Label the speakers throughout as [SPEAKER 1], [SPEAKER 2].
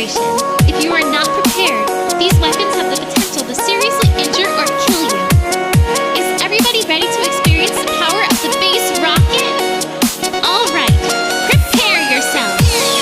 [SPEAKER 1] demonstration. If you are not prepared, these weapons have the potential to seriously injure or kill you. Is everybody ready to experience the power of the bass rocket? All right, prepare yourselves.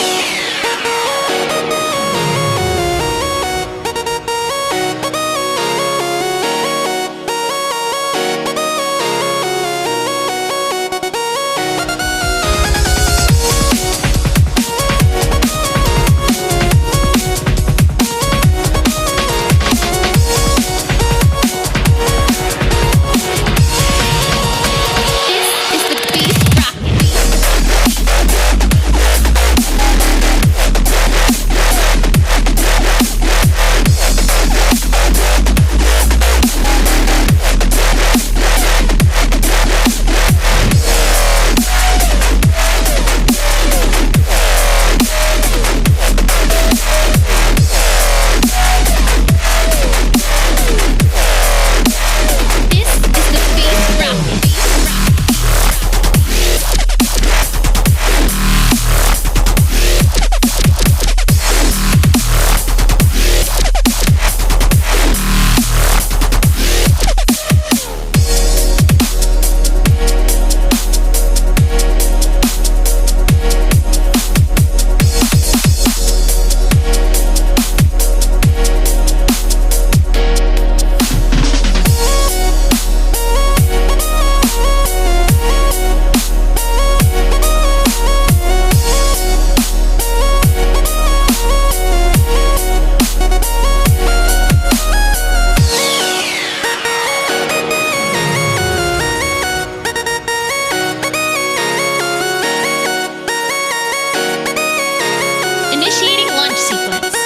[SPEAKER 1] Initiating launch sequence.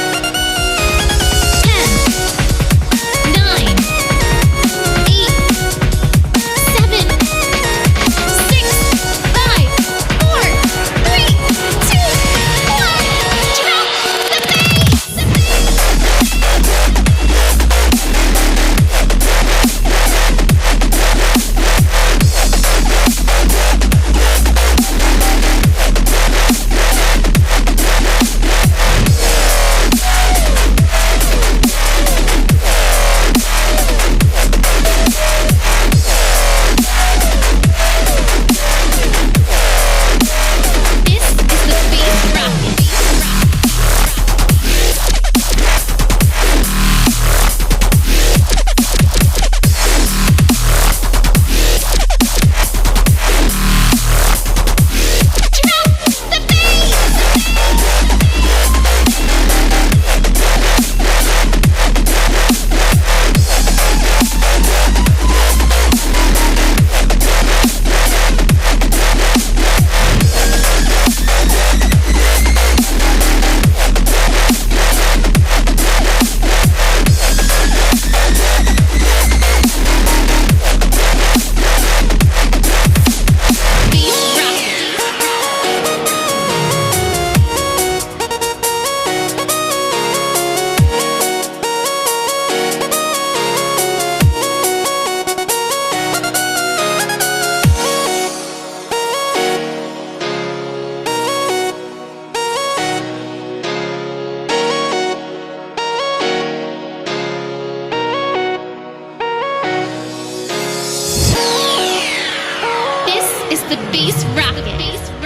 [SPEAKER 1] 10, 9, 8, 7, 6, 5, 4, 3, 2, 1. Drop the bass! This is the Bass Rocket.